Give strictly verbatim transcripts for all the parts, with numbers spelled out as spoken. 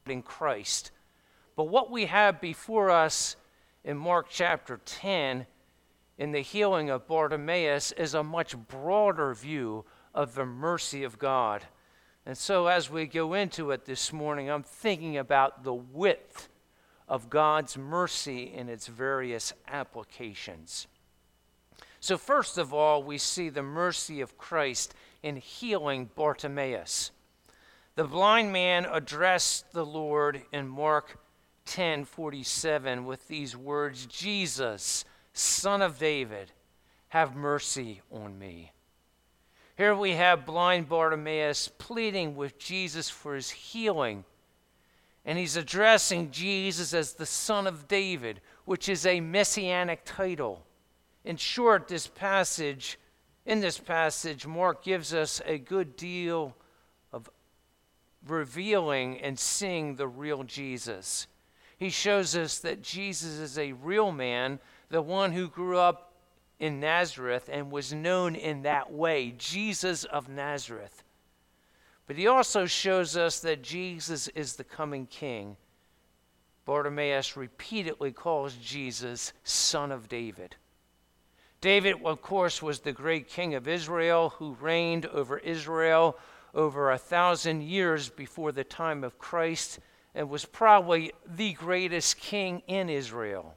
in Christ. But what we have before us in Mark chapter ten, in the healing of Bartimaeus, is a much broader view of the mercy of God. And so as we go into it this morning, I'm thinking about the width of God's mercy in its various applications. So first of all, we see the mercy of Christ in healing Bartimaeus. The blind man addressed the Lord in Mark ten forty-seven with these words, "Jesus, Son of David, have mercy on me." Here we have blind Bartimaeus pleading with Jesus for his healing. And he's addressing Jesus as the Son of David, which is a messianic title. In short, this passage, in this passage, Mark gives us a good deal of revealing and seeing the real Jesus. He shows us that Jesus is a real man, the one who grew up in Nazareth and was known in that way, Jesus of Nazareth. But he also shows us that Jesus is the coming king. Bartimaeus repeatedly calls Jesus Son of David. David, of course, was the great king of Israel who reigned over Israel over a thousand years before the time of Christ and was probably the greatest king in Israel.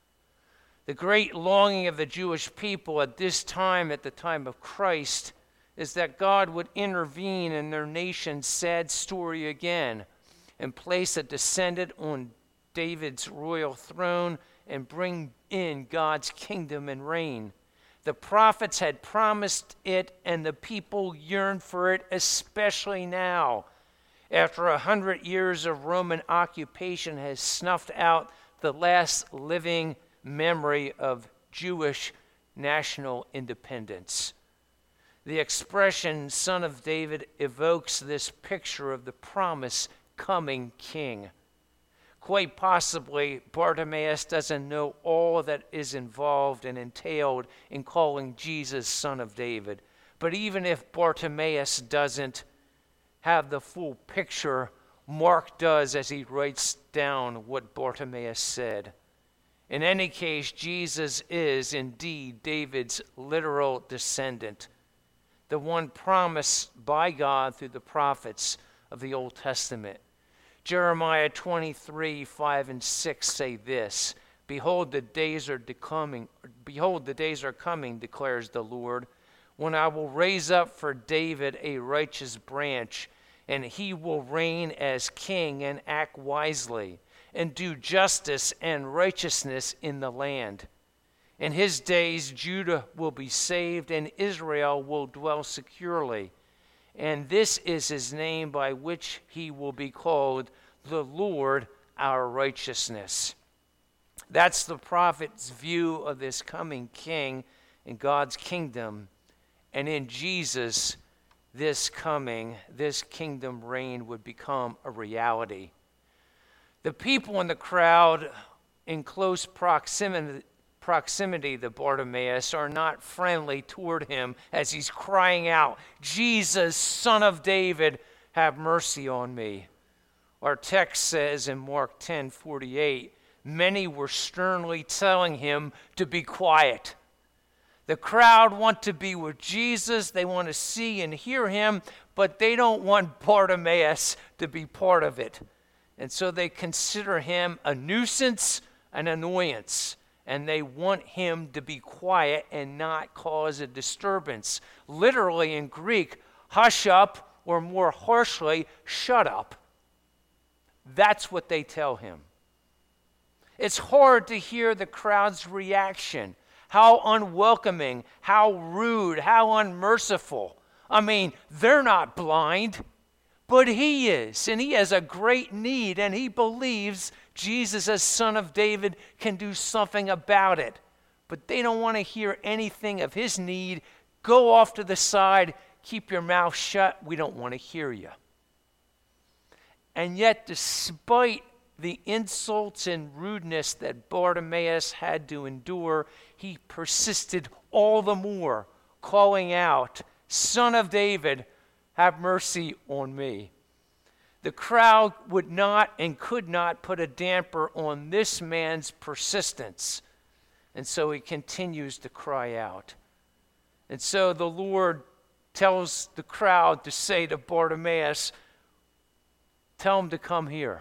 The great longing of the Jewish people at this time, at the time of Christ, is that God would intervene in their nation's sad story again and place a descendant on David's royal throne and bring in God's kingdom and reign. The prophets had promised it, and the people yearned for it, especially now, after a hundred years of Roman occupation has snuffed out the last living memory of Jewish national independence. The expression Son of David evokes this picture of the promised coming king. Quite possibly, Bartimaeus doesn't know all that is involved and entailed in calling Jesus Son of David. But even if Bartimaeus doesn't have the full picture, Mark does as he writes down what Bartimaeus said. In any case, Jesus is indeed David's literal descendant, the one promised by God through the prophets of the Old Testament. Jeremiah twenty-three, five and six say this, Behold, the days are coming, behold, the days are coming, declares the Lord, when I will raise up for David a righteous branch, and he will reign as king and act wisely, and do justice and righteousness in the land. In his days, Judah will be saved, and Israel will dwell securely. And this is his name by which he will be called, the Lord our righteousness. That's the prophet's view of this coming king in God's kingdom. And in Jesus, this coming, this kingdom reign would become a reality. The people in the crowd in close proximity proximity to Bartimaeus are not friendly toward him as he's crying out, Jesus, Son of David, have mercy on me. Our text says in Mark ten forty-eight, many were sternly telling him to be quiet. The crowd want to be with Jesus, they want to see and hear him, but they don't want Bartimaeus to be part of it. And so they consider him a nuisance, an annoyance. And they want him to be quiet and not cause a disturbance. Literally in Greek, hush up, or more harshly, shut up. That's what they tell him. It's hard to hear the crowd's reaction. How unwelcoming, how rude, how unmerciful. I mean, they're not blind, but he is. And he has a great need, and he believes Jesus, as Son of David, can do something about it. But they don't want to hear anything of his need. Go off to the side. Keep your mouth shut. We don't want to hear you. And yet, despite the insults and rudeness that Bartimaeus had to endure, he persisted all the more, calling out, Son of David, have mercy on me. The crowd would not and could not put a damper on this man's persistence. And so he continues to cry out. And so the Lord tells the crowd to say to Bartimaeus, tell him to come here.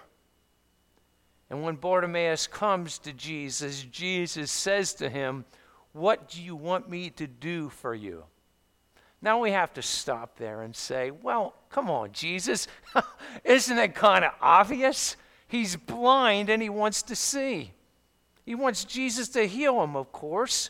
And when Bartimaeus comes to Jesus, Jesus says to him, what do you want me to do for you? Now we have to stop there and say, well, come on, Jesus. Isn't it kind of obvious? He's blind and he wants to see. He wants Jesus to heal him, of course.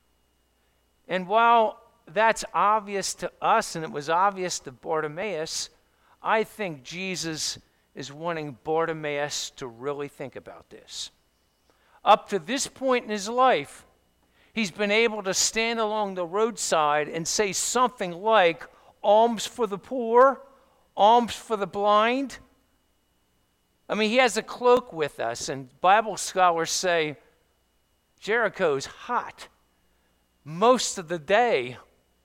And while that's obvious to us and it was obvious to Bartimaeus, I think Jesus is wanting Bartimaeus to really think about this. Up to this point in his life, he's been able to stand along the roadside and say something like, alms for the poor, alms for the blind. I mean, he has a cloak with us, and Bible scholars say Jericho's hot most of the day,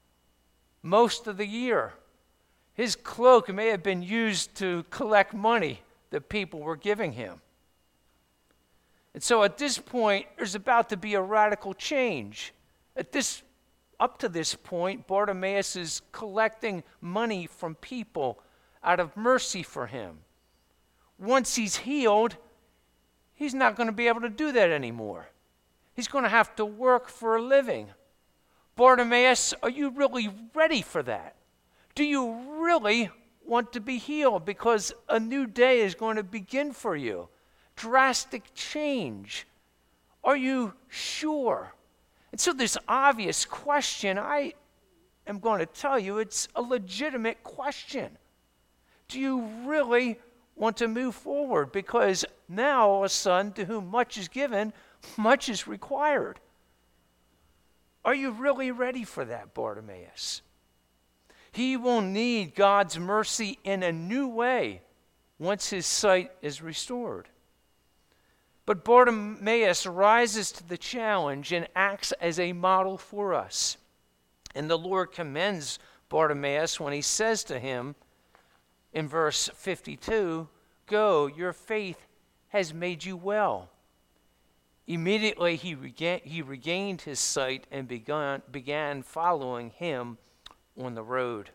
most of the year. His cloak may have been used to collect money that people were giving him. And so at this point, there's about to be a radical change. At this, up to this point, Bartimaeus is collecting money from people out of mercy for him. Once he's healed, he's not going to be able to do that anymore. He's going to have to work for a living. Bartimaeus, are you really ready for that? Do you really want to be healed? Because a new day is going to begin for you. Drastic change. Are you sure? And so this obvious question, I am going to tell you, it's a legitimate question. Do you really want to move forward? Because now, all of a sudden, to whom much is given, much is required. Are you really ready for that, Bartimaeus? He will need God's mercy in a new way once his sight is restored. But Bartimaeus rises to the challenge and acts as a model for us. And the Lord commends Bartimaeus when he says to him in verse fifty-two, go, your faith has made you well. Immediately he, rega- he regained his sight and began, began following him on the road.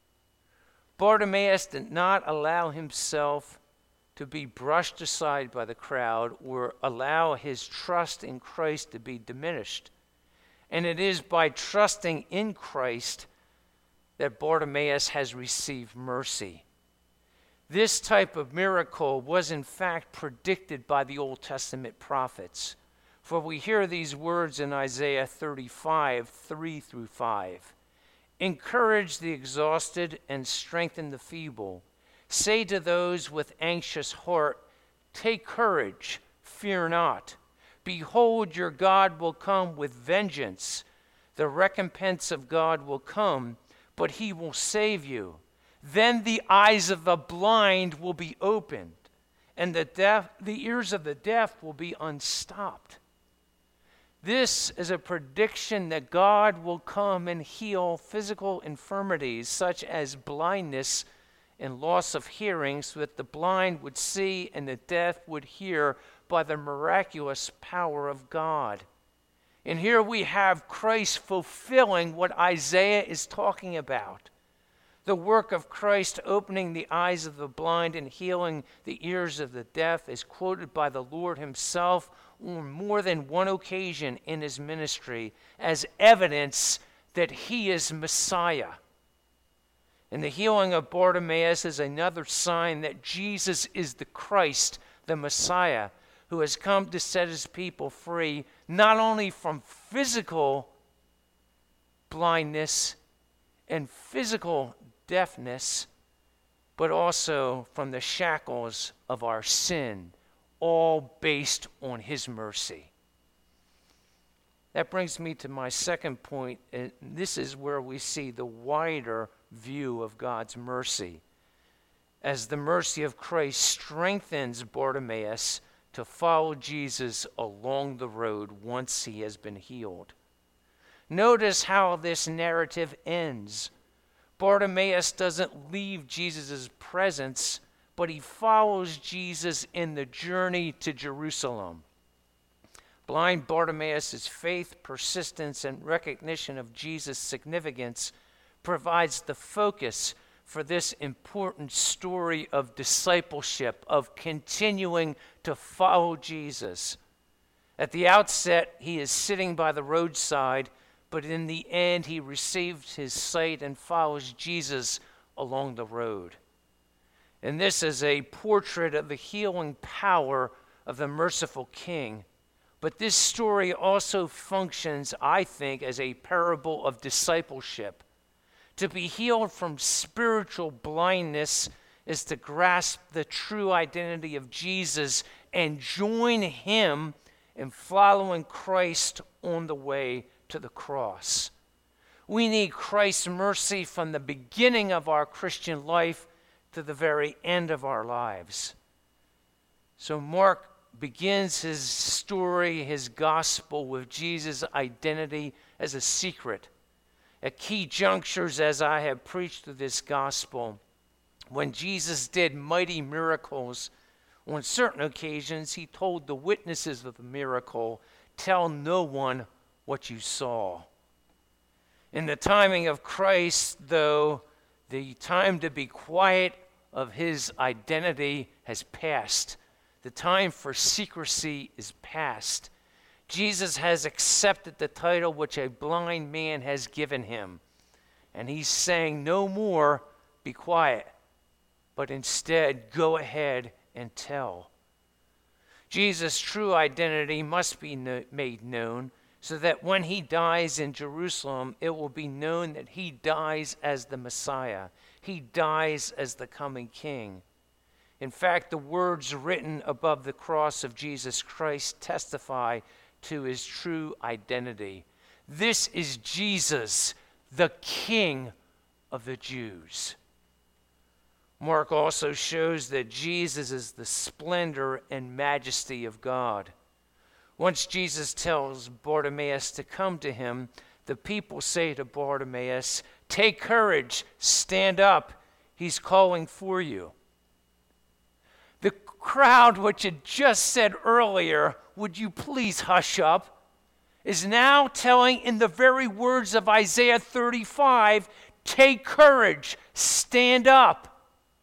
Bartimaeus did not allow himself to be brushed aside by the crowd or allow his trust in Christ to be diminished. And it is by trusting in Christ that Bartimaeus has received mercy. This type of miracle was in fact predicted by the Old Testament prophets. For we hear these words in Isaiah thirty-five, three through five. Encourage the exhausted and strengthen the feeble. Say to those with anxious heart, take courage, fear not. Behold, your God will come with vengeance. The recompense of God will come, but he will save you. Then the eyes of the blind will be opened, and the deaf, the ears of the deaf will be unstopped. This is a prediction that God will come and heal physical infirmities such as blindness and loss of hearing, so that the blind would see and the deaf would hear by the miraculous power of God. And here we have Christ fulfilling what Isaiah is talking about. The work of Christ opening the eyes of the blind and healing the ears of the deaf is quoted by the Lord himself on more than one occasion in his ministry as evidence that he is Messiah. And the healing of Bartimaeus is another sign that Jesus is the Christ, the Messiah, who has come to set his people free, not only from physical blindness and physical deafness, but also from the shackles of our sin, all based on his mercy. That brings me to my second point, and this is where we see the wider view of God's mercy, as the mercy of Christ strengthens Bartimaeus to follow Jesus along the road once he has been healed. Notice how this narrative ends. Bartimaeus doesn't leave Jesus' presence, but he follows Jesus in the journey to Jerusalem. Blind Bartimaeus' faith, persistence, and recognition of Jesus' significance provides the focus for this important story of discipleship, of continuing to follow Jesus. At the outset, he is sitting by the roadside, but in the end, he receives his sight and follows Jesus along the road. And this is a portrait of the healing power of the merciful King. But this story also functions, I think, as a parable of discipleship. To be healed from spiritual blindness is to grasp the true identity of Jesus and join him in following Christ on the way to the cross. We need Christ's mercy from the beginning of our Christian life to the very end of our lives. So Mark begins his story, his gospel, with Jesus' identity as a secret. At key junctures, as I have preached through this gospel, when Jesus did mighty miracles, on certain occasions he told the witnesses of the miracle, "Tell no one what you saw." In the timing of Christ, though, the time to be quiet of his identity has passed. The time for secrecy is past. Jesus has accepted the title which a blind man has given him. And he's saying no more, be quiet, but instead go ahead and tell. Jesus' true identity must be no- made known so that when he dies in Jerusalem, it will be known that he dies as the Messiah. He dies as the coming King. In fact, the words written above the cross of Jesus Christ testify to his true identity. This is Jesus, the King of the Jews. Mark also shows that Jesus is the splendor and majesty of God. Once Jesus tells Bartimaeus to come to him, the people say to Bartimaeus, "Take courage, stand up, he's calling for you." The crowd, which had just said earlier, "Would you please hush up?" is now telling in the very words of Isaiah thirty-five, "Take courage, stand up."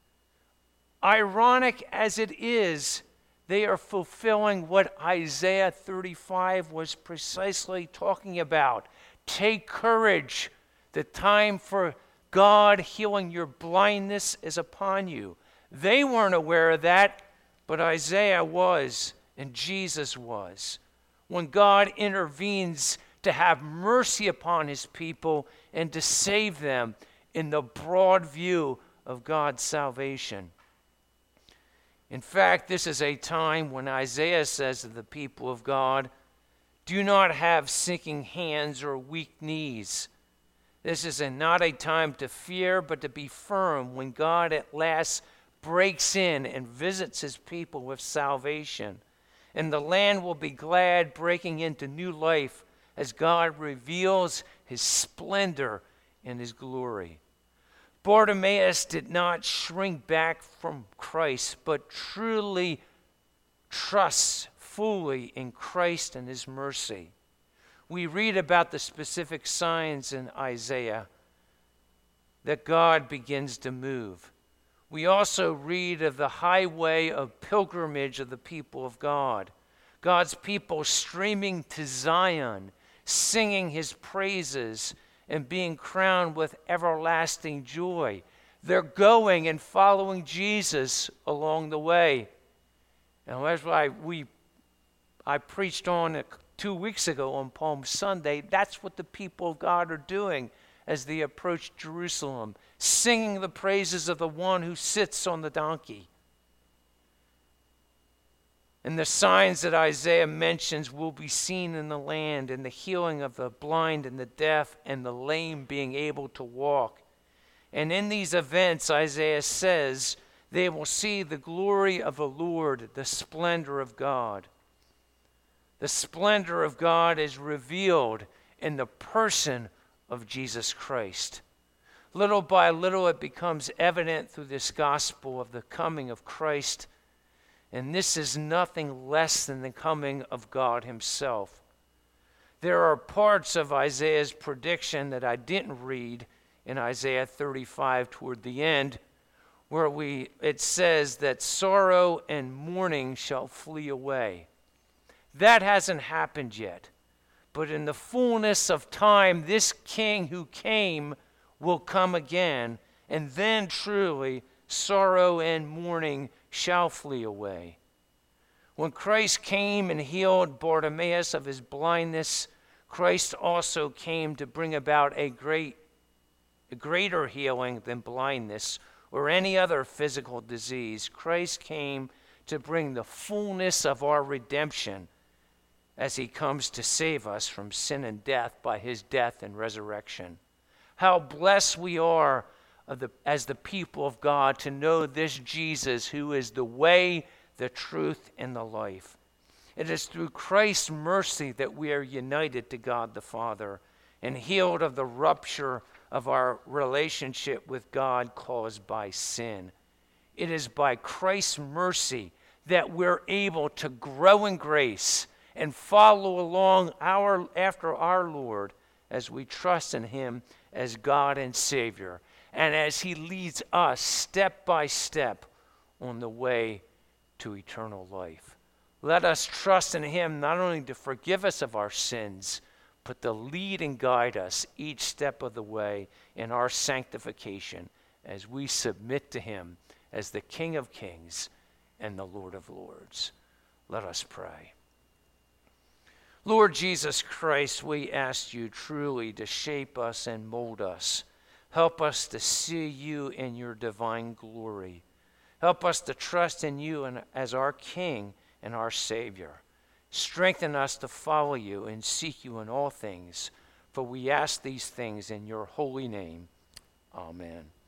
Ironic as it is, they are fulfilling what Isaiah thirty-five was precisely talking about. Take courage. The time for God healing your blindness is upon you. They weren't aware of that, but Isaiah was, and Jesus was. When God intervenes to have mercy upon his people and to save them in the broad view of God's salvation. In fact, this is a time when Isaiah says to the people of God, "Do not have sinking hands or weak knees." This is a, not a time to fear, but to be firm when God at last breaks in and visits his people with salvation. And the land will be glad, breaking into new life as God reveals his splendor and his glory. Bartimaeus did not shrink back from Christ, but truly trusts fully in Christ and his mercy. We read about the specific signs in Isaiah that God begins to move. We also read of the highway of pilgrimage of the people of God. God's people streaming to Zion, singing his praises, and being crowned with everlasting joy. They're going and following Jesus along the way. And that's why we, I preached on it two weeks ago on Palm Sunday. That's what the people of God are doing as they approach Jerusalem, singing the praises of the one who sits on the donkey. And the signs that Isaiah mentions will be seen in the land, and the healing of the blind and the deaf and the lame being able to walk. And in these events, Isaiah says, they will see the glory of the Lord, the splendor of God. The splendor of God is revealed in the person of Jesus Christ. Little by little, it becomes evident through this gospel of the coming of Christ. And this is nothing less than the coming of God himself. There are parts of Isaiah's prediction that I didn't read in Isaiah thirty-five toward the end, where we it says that sorrow and mourning shall flee away. That hasn't happened yet. But in the fullness of time, this king who came will come again, and then truly sorrow and mourning shall flee away. When Christ came and healed Bartimaeus of his blindness, Christ also came to bring about a great, a greater healing than blindness or any other physical disease. Christ came to bring the fullness of our redemption as he comes to save us from sin and death by his death and resurrection. How blessed we are of the, as the people of God to know this Jesus who is the way, the truth, and the life. It is through Christ's mercy that we are united to God the Father and healed of the rupture of our relationship with God caused by sin. It is by Christ's mercy that we're able to grow in grace and follow along our, after our Lord as we trust in him as God and Savior, and as he leads us step by step on the way to eternal life. Let us trust in him not only to forgive us of our sins, but to lead and guide us each step of the way in our sanctification as we submit to him as the King of Kings and the Lord of Lords. Let us pray. Lord Jesus Christ, we ask you truly to shape us and mold us. Help us to see you in your divine glory. Help us to trust in you and as our King and our Savior. Strengthen us to follow you and seek you in all things, for we ask these things in your holy name. Amen.